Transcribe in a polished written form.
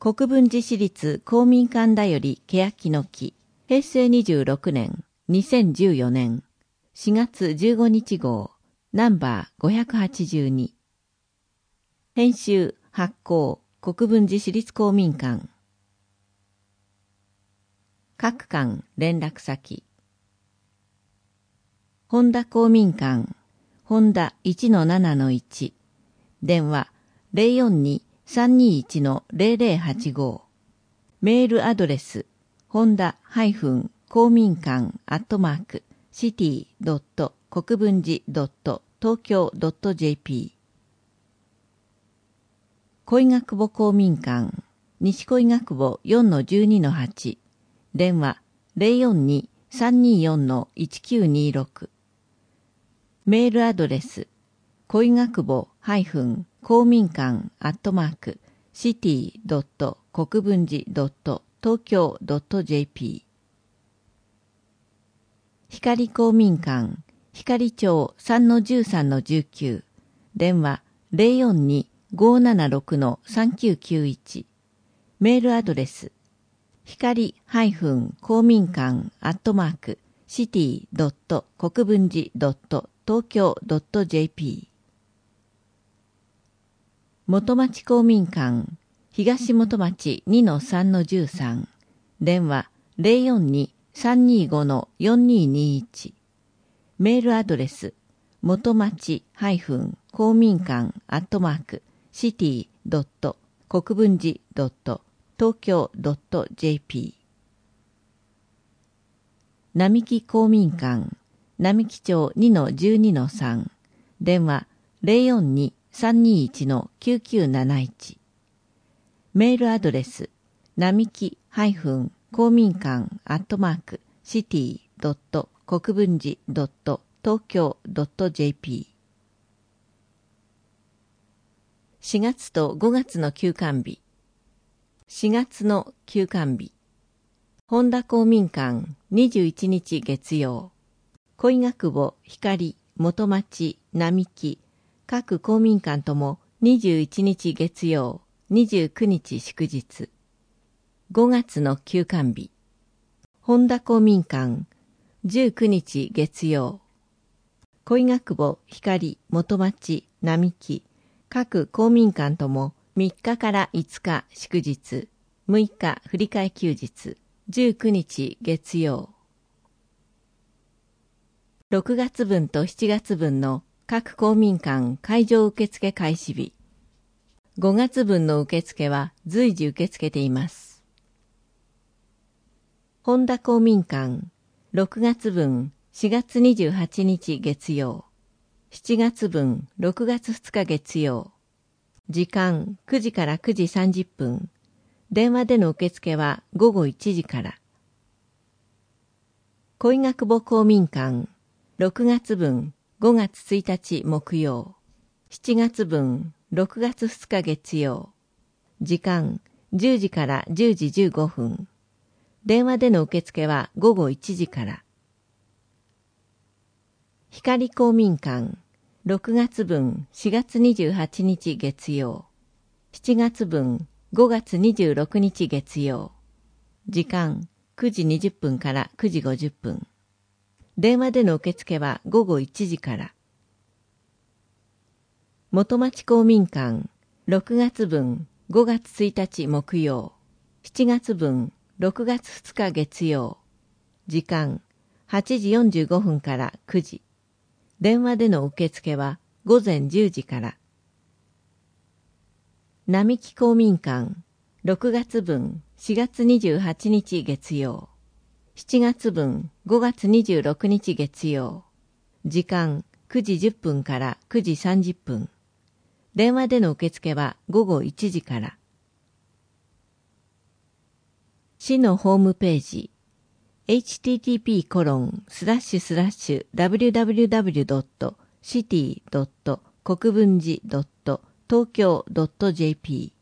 国分寺市立公民館だより欅の木、平成26年、2014年、4月15日号、ナンバー582。編集、発行、国分寺市立公民館。各館連絡先。本田公民館、本田 1-7-1、電話 042-321-0085、メールアドレス、本田公民館@city.国分寺.東京.jp。恋学母公民館、西恋学母 4-12-8、電話 042-324-1926。メールアドレス、恋学母公民館@city.国分寺.東京.jp。光公民館、光町 3-13-19、電話 042-576-3991。メールアドレス、光公民館@city.国分寺.東京.jp。元町公民館、東元町 2-3-13、電話 042-325-4221。メールアドレス、元町公民館@city.国分寺.東京.jp。並木公民館、並木町 2-12-3、電話 042-321-9971。メールアドレス、並木公民館@city.国分寺.東京.jp。4月と5月の休館日。4月の休館日。本田公民館21日月曜。恋学母光、元町、並木、各公民館とも21日月曜、29日祝日。5月の休館日。本田公民館19日月曜。恋学母光、元町、並木、各公民館とも3日から5日祝日、6日振り替え休日、19日月曜。6月分と7月分の各公民館会場受付開始日。5月分の受付は随時受け付けています。本田公民館6月分4月28日月曜。7月分6月2日月曜。時間9時から9時30分。電話での受付は午後1時から。恋学母公民館6月分5月1日木曜。7月分6月2日月曜。時間10時から10時15分。電話での受付は午後1時から。光公民館6月分4月28日月曜。7月分5月26日月曜。時間9時20分から9時50分。電話での受付は午後1時から。元町公民館6月分5月1日木曜。7月分6月2日月曜。時間8時45分から9時。電話での受付は午前10時から。並木公民館6月分4月28日月曜。7月分5月26日月曜。時間9時10分から9時30分。電話での受付は午後1時から。市のホームページ http://www.city.国分寺.東京.jp